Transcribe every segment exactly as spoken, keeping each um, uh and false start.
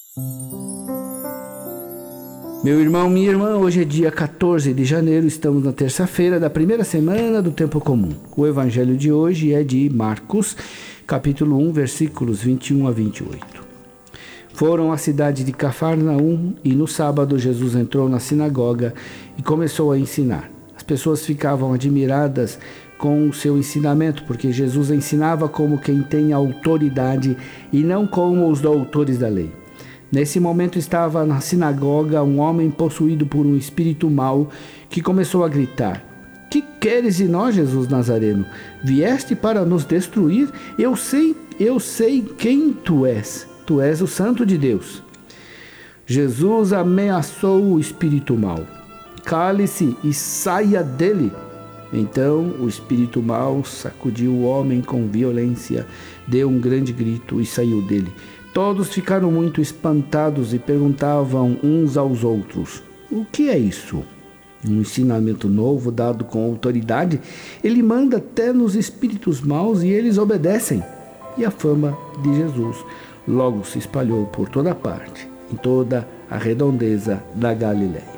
Meu irmão, minha irmã, hoje é dia quatorze de janeiro, estamos na terça-feira da primeira semana do Tempo Comum. O evangelho de hoje é de Marcos, capítulo um, versículos vinte e um a vinte e oito. Foram à cidade de Cafarnaum e no sábado Jesus entrou na sinagoga e começou a ensinar. As pessoas ficavam admiradas com o seu ensinamento, porque Jesus ensinava como quem tem autoridade e não como os doutores da lei. Nesse momento estava na sinagoga um homem possuído por um espírito mau que começou a gritar: "Que queres de nós, Jesus Nazareno? Vieste para nos destruir? Eu sei, eu sei quem tu és. Tu és o Santo de Deus." Jesus ameaçou o espírito mau: "Cale-se e saia dele." Então o espírito mau sacudiu o homem com violência, deu um grande grito e saiu dele. Todos ficaram muito espantados e perguntavam uns aos outros: "O que é isso?" Um ensinamento novo dado com autoridade. Ele manda até nos espíritos maus e eles obedecem. E a fama de Jesus logo se espalhou por toda parte, em toda a redondeza da Galileia.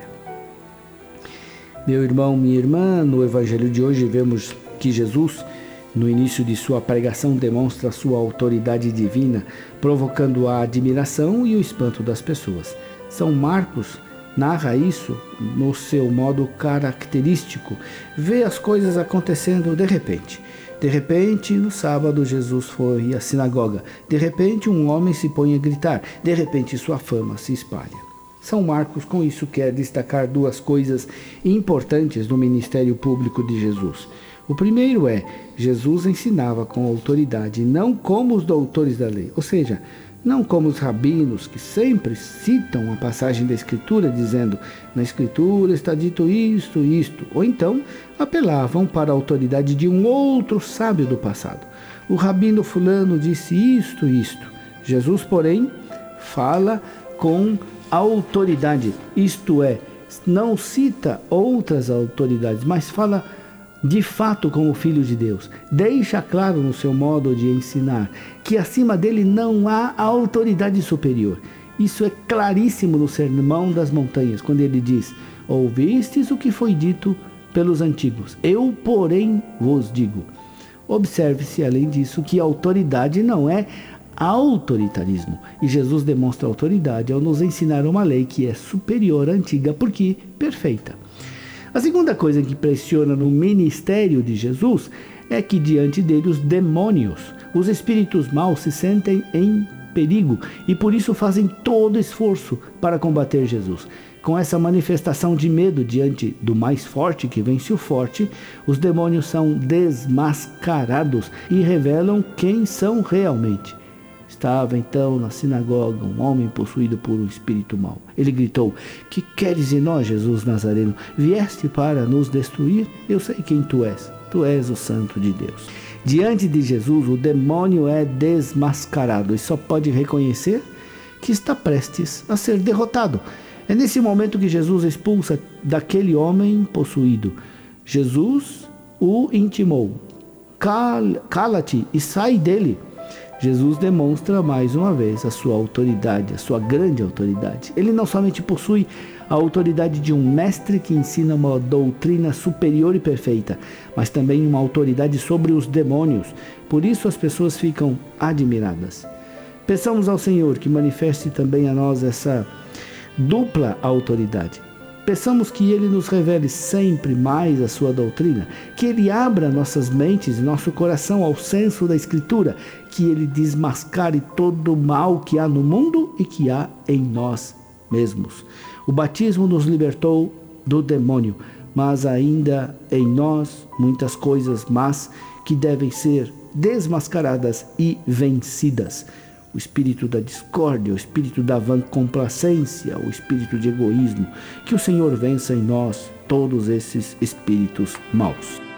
Meu irmão, minha irmã, no evangelho de hoje vemos que Jesus, no início de sua pregação, demonstra sua autoridade divina, provocando a admiração e o espanto das pessoas. São Marcos narra isso no seu modo característico. Vê as coisas acontecendo de repente. De repente, no sábado, Jesus foi à sinagoga. De repente, um homem se põe a gritar. De repente, sua fama se espalha. São Marcos, com isso, quer destacar duas coisas importantes no ministério público de Jesus. O primeiro é: Jesus ensinava com autoridade, não como os doutores da lei, ou seja, não como os rabinos que sempre citam a passagem da Escritura dizendo: "Na Escritura está dito isto, isto", ou então apelavam para a autoridade de um outro sábio do passado. O rabino fulano disse isto, isto. Jesus, porém, fala com autoridade, isto é, não cita outras autoridades, mas fala de fato como filho de Deus. Deixa claro no seu modo de ensinar que acima dele não há autoridade superior. Isso é claríssimo no Sermão das Montanhas, quando ele diz: "Ouvistes o que foi dito pelos antigos, eu, porém, vos digo." Observe-se, além disso, que autoridade não é autoritarismo. E Jesus demonstra autoridade ao nos ensinar uma lei que é superior à antiga, porque perfeita. A segunda coisa que impressiona no ministério de Jesus é que diante dele os demônios, os espíritos maus se sentem em perigo e por isso fazem todo esforço para combater Jesus. Com essa manifestação de medo diante do mais forte que vence o forte, os demônios são desmascarados e revelam quem são realmente. Estava então na sinagoga um homem possuído por um espírito mau. Ele gritou: "Que queres de nós, Jesus Nazareno? Vieste para nos destruir? Eu sei quem tu és. Tu és o Santo de Deus." Diante de Jesus, o demônio é desmascarado e só pode reconhecer que está prestes a ser derrotado. É nesse momento que Jesus expulsa daquele homem possuído. Jesus o intimou: "Cal- Cala-te e sai dele." Jesus demonstra mais uma vez a sua autoridade, a sua grande autoridade. Ele não somente possui a autoridade de um mestre que ensina uma doutrina superior e perfeita, mas também uma autoridade sobre os demônios. Por isso as pessoas ficam admiradas. Peçamos ao Senhor que manifeste também a nós essa dupla autoridade. Peçamos que Ele nos revele sempre mais a sua doutrina, que Ele abra nossas mentes e nosso coração ao senso da Escritura, que Ele desmascare todo o mal que há no mundo e que há em nós mesmos. O batismo nos libertou do demônio, mas ainda em nós muitas coisas más que devem ser desmascaradas e vencidas. O espírito da discórdia, o espírito da vancomplacência, o espírito de egoísmo. Que o Senhor vença em nós todos esses espíritos maus.